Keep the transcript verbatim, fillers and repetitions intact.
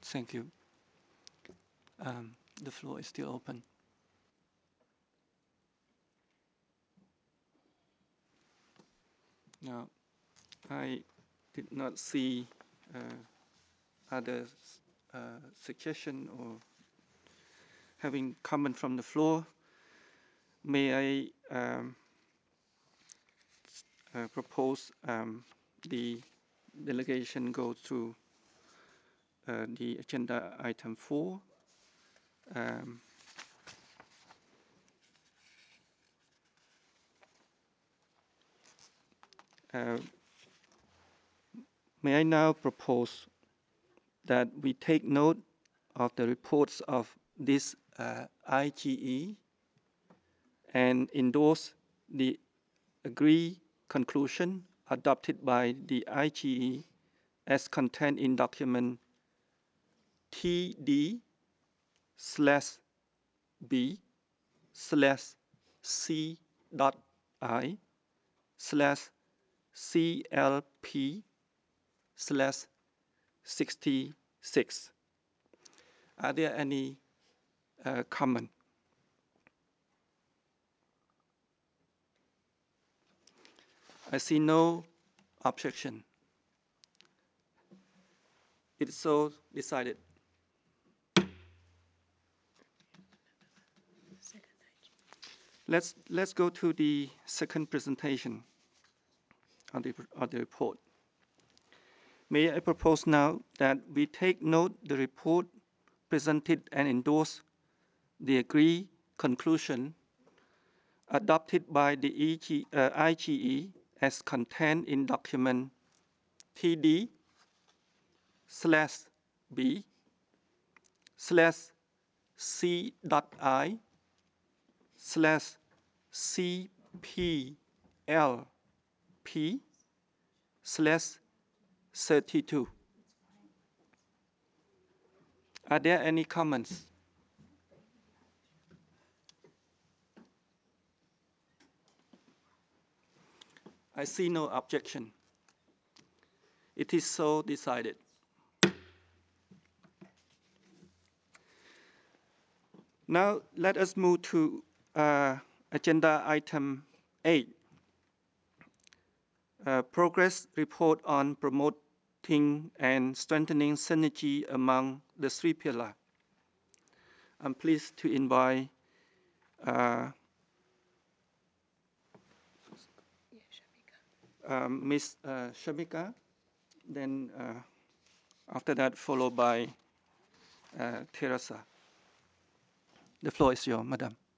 Thank you. Um, the floor is still open. Now, I did not see uh, other uh, suggestion or having comment from the floor. May I um, uh, propose um, the delegation go to uh, the agenda item four. Um, uh, may I now propose that we take note of the reports of this uh, I G E and endorse the agreed conclusion adopted by the I G E as contained in document T D slash B slash C dot I slash C L P slash sixty-six. Are there any uh, comment? I see no objection. It's so decided. Let's, let's go to the second presentation of the, of the report. May I propose now that we take note the report presented and endorse the agreed conclusion adopted by the E G, uh, I G E as contained in document T D slash B slash C dot I slash C P L P slash thirty-two. Are there any comments? I see no objection. It is so decided. Now let us move to uh, agenda item eight. Uh, progress report on promoting and strengthening synergy among the three pillars. I'm pleased to invite uh, um, Miz Uh, Shamika, then uh, after that followed by uh, Teresa. The floor is yours, Madam.